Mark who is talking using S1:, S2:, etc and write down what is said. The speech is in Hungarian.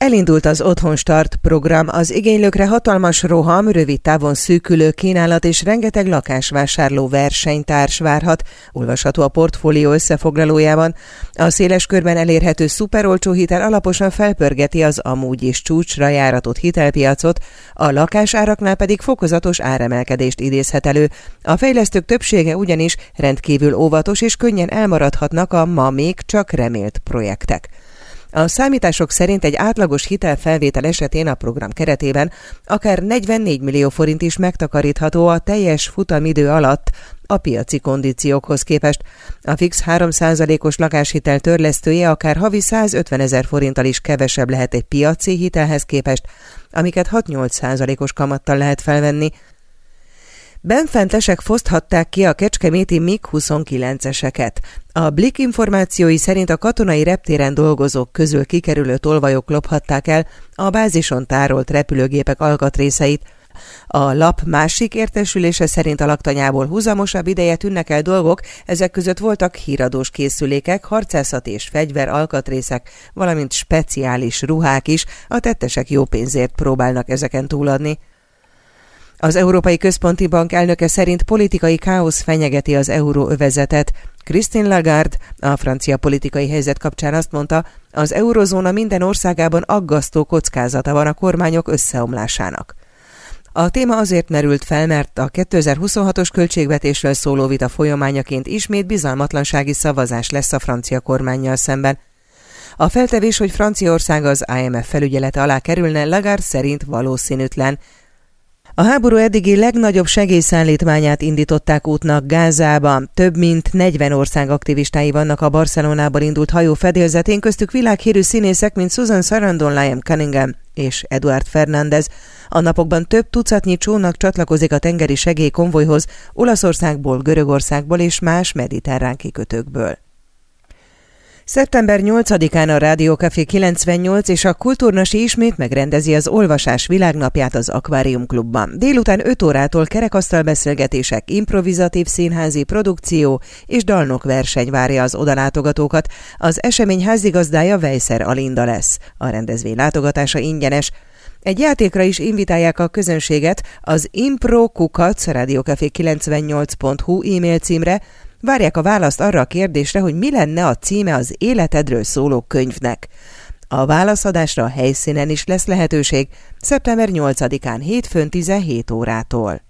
S1: Elindult az Otthonstart program, az igénylőkre hatalmas roham, rövid távon szűkülő kínálat és rengeteg lakásvásárló versenytárs várhat, olvasható a portfólió összefoglalójában. A széles körben elérhető szuperolcsó hitel alaposan felpörgeti az amúgy is csúcsra járatott hitelpiacot, a lakásáraknál pedig fokozatos áremelkedést idézhet elő. A fejlesztők többsége ugyanis rendkívül óvatos és könnyen elmaradhatnak a ma még csak remélt projektek. A számítások szerint egy átlagos hitelfelvétel esetén a program keretében akár 44 millió forint is megtakarítható a teljes futamidő alatt a piaci kondíciókhoz képest. A fix 3%-os lakáshitel törlesztője akár havi 150 000 forinttal is kevesebb lehet egy piaci hitelhez képest, amiket 6-8%-os kamattal lehet felvenni. Benfentesek foszthatták ki a kecskeméti MiG-29-eseket. A Blik információi szerint a katonai reptéren dolgozók közül kikerülő tolvajok lophatták el a bázison tárolt repülőgépek alkatrészeit. A lap másik értesülése szerint a laktanyából húzamosabb ideje tűnnek el dolgok, ezek között voltak híradós készülékek, harcászati és fegyver alkatrészek, valamint speciális ruhák is, a tettesek jó pénzért próbálnak ezeken túladni. Az Európai Központi Bank elnöke szerint politikai káosz fenyegeti az euróövezetet. Christine Lagarde a francia politikai helyzet kapcsán azt mondta, az eurozóna minden országában aggasztó kockázata van a kormányok összeomlásának. A téma azért merült fel, mert a 2026-os költségvetésről szóló vita folyamányaként ismét bizalmatlansági szavazás lesz a francia kormánnyal szemben. A feltevés, hogy Franciaország az IMF felügyelete alá kerülne, Lagarde szerint valószínűtlen. A háború eddigi legnagyobb segélyszállítmányát indították útnak Gázába. Több mint 40 ország aktivistái vannak a Barcelonából indult hajó fedélzetén, köztük világhírű színészek, mint Susan Sarandon, Liam Cunningham és Eduard Fernández. A napokban több tucatnyi csónak csatlakozik a tengeri segélykonvojhoz Olaszországból, Görögországból és más mediterrán kikötőkből. Szeptember 8-án a Rádió Café 98 és a Kultúrnasi ismét megrendezi az Olvasás Világnapját az Akvárium Klubban. Délután 5 órától kerekasztalbeszélgetések, improvizatív színházi produkció és dalnokverseny várja az odalátogatókat. Az esemény házigazdája Vejszer Alinda lesz. A rendezvény látogatása ingyenes. Egy játékra is invitálják a közönséget az impro@radiocafé98.hu e-mail címre. Várják a választ arra a kérdésre, hogy mi lenne a címe az életedről szóló könyvnek. A válaszadásra a helyszínen is lesz lehetőség, szeptember 8-án hétfőn 17 órától.